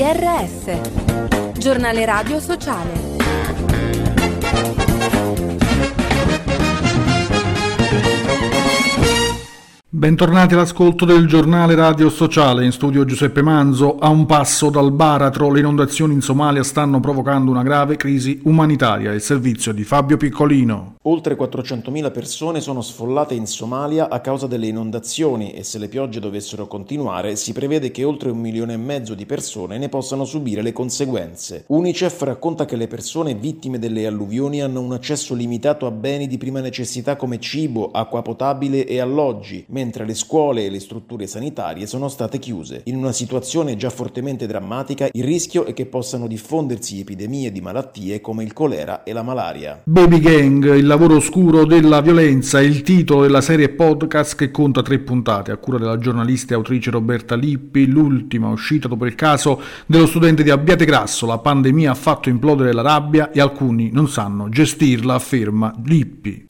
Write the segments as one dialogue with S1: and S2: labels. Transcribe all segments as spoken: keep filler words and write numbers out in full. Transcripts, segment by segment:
S1: R S, giornale radio sociale.
S2: Bentornati all'ascolto del giornale radio sociale, in studio Giuseppe Manzo. A un passo dal baratro, le inondazioni in Somalia stanno provocando una grave crisi umanitaria. Il servizio di Fabio Piccolino.
S3: Oltre quattrocentomila persone sono sfollate in Somalia a causa delle inondazioni e se le piogge dovessero continuare si prevede che oltre un milione e mezzo di persone ne possano subire le conseguenze. UNICEF racconta che le persone vittime delle alluvioni hanno un accesso limitato a beni di prima necessità come cibo, acqua potabile e alloggi, mentre le scuole e le strutture sanitarie sono state chiuse. In una situazione già fortemente drammatica, il rischio è che possano diffondersi epidemie di malattie come il colera e la malaria.
S2: Baby Gang, il lavoro oscuro della violenza, è il titolo della serie podcast che conta tre puntate, a cura della giornalista e autrice Roberta Lippi, l'ultima uscita dopo il caso dello studente di Abbiategrasso. La pandemia ha fatto implodere la rabbia e alcuni non sanno gestirla, afferma Lippi.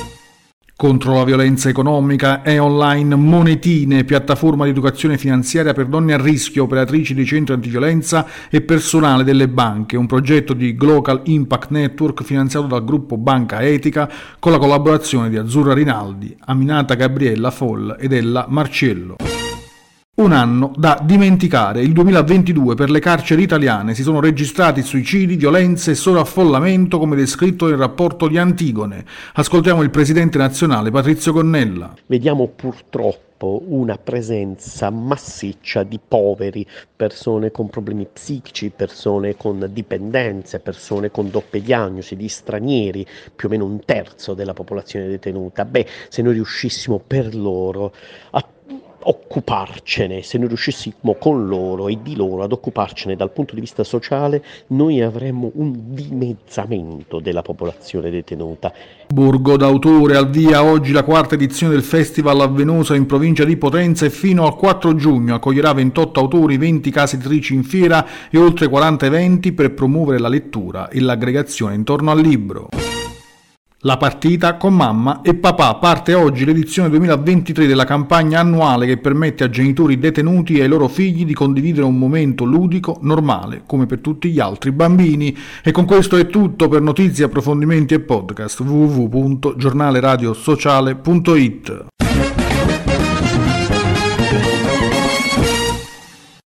S2: Contro la violenza economica è online Monetine, piattaforma di educazione finanziaria per donne a rischio, operatrici di centri antiviolenza e personale delle banche, un progetto di Global Impact Network finanziato dal gruppo Banca Etica con la collaborazione di Azzurra Rinaldi, Aminata Gabriella Foll ed Ella Marcello. Un anno da dimenticare, il duemilaventidue per le carceri italiane si sono registrati suicidi, violenze e sovraffollamento come descritto nel rapporto di Antigone. Ascoltiamo il presidente nazionale Patrizio Gonnella.
S4: Vediamo purtroppo una presenza massiccia di poveri, persone con problemi psichici, persone con dipendenze, persone con doppie diagnosi, di stranieri, più o meno un terzo della popolazione detenuta. Beh, se noi riuscissimo per loro a occuparcene, se noi riuscissimo con loro e di loro ad occuparcene dal punto di vista sociale, noi avremmo un dimezzamento della popolazione detenuta.
S2: Borgo d'autore, al via oggi la quarta edizione del Festival a Venosa in provincia di Potenza e fino al quattro giugno accoglierà ventotto autori, venti case editrici in fiera e oltre quaranta eventi per promuovere la lettura e l'aggregazione intorno al libro. La partita con mamma e papà. Parte oggi l'edizione duemilaventitré della campagna annuale che permette a genitori detenuti e ai loro figli di condividere un momento ludico normale come per tutti gli altri bambini. E con questo è tutto. Per notizie, approfondimenti e podcast w w w punto giornale radio sociale punto it.